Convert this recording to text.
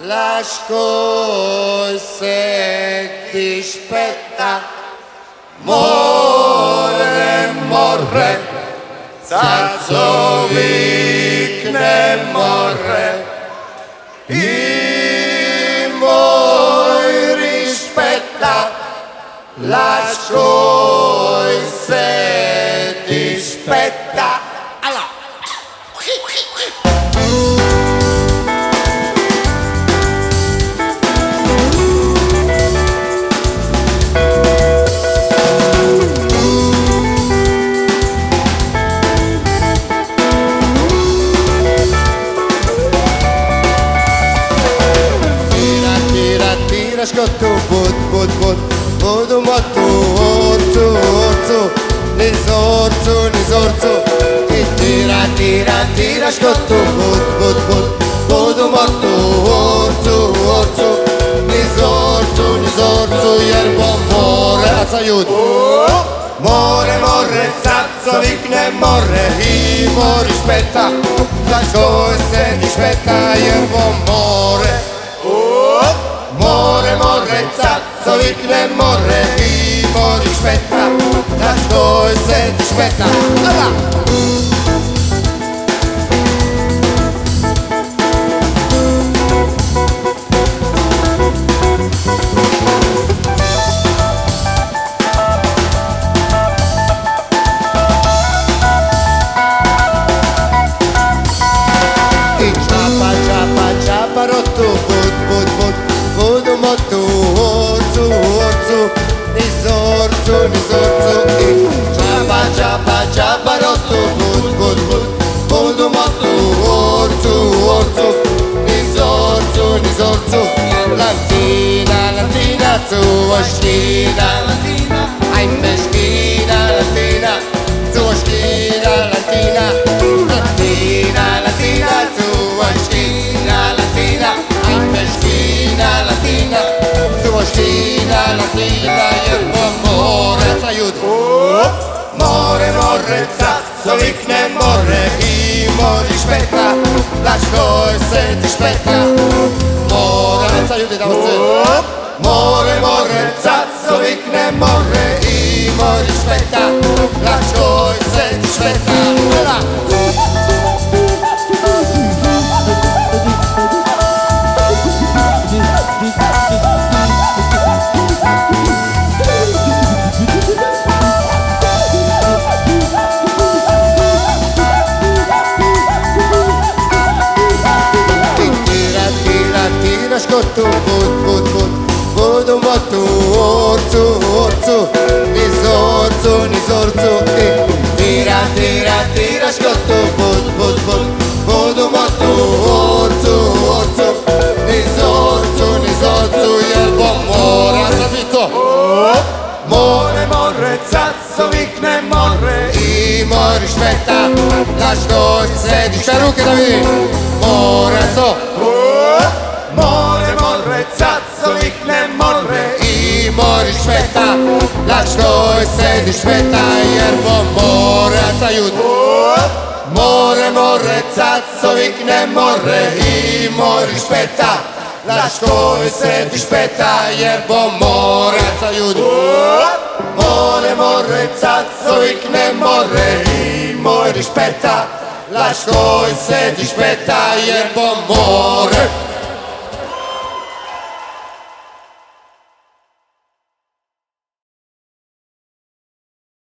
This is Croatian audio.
Lasciò se ti spetta, more, morre, zazzo vikne morre, i moj rispetta, lasciò se ti spetta. Scotto, modo matto, orzo, nisorzo, e tira, scotto, modo matto, orzo, nisorzo, yerbo, more, aiuto. More, zazzo, vikne, morre, imo rispetta, la cosa rispetta, yerbo, more. More, zazzo, vikne, morre, imo rispetta, la cosa rispetta. Ciapa, rotto, modo matto, orzo, nisorzo, e ciapa, rotto, modo matto, orzo, nisorzo, lantina, zua schina, ai meschina, lantina, zua schina, lantina, zua schina, lantina, ai meschina, lantina, zua schina, lantina, yerbo, more, aiuto. More, zazzo, vikne, morre, imo rispetta, la cosa rispetta. More, aiuto, da vostè. More, zazzo, vikne, morre, imo rispetta, la cosa rispetta. Tira, scotto, modo matto, orzo, nisorzo, e tira, scotto, modo matto, orzo, nisorzo, yerbo, more, sapizzo. More, zazzo, vikne, morre, imo rispetta, la cosa di Ciarucche da me, more, More, zazzo, vikne, morre, imo rispetta, la cosa rispetta, yerbo, more, aiuto. More, zazzo, vikne, morre, imo rispetta, la cosa rispetta, yerbo, more, aiuto. More, zazzo, vikne, morre, imo rispetta, la cosa rispetta, yerbo, more.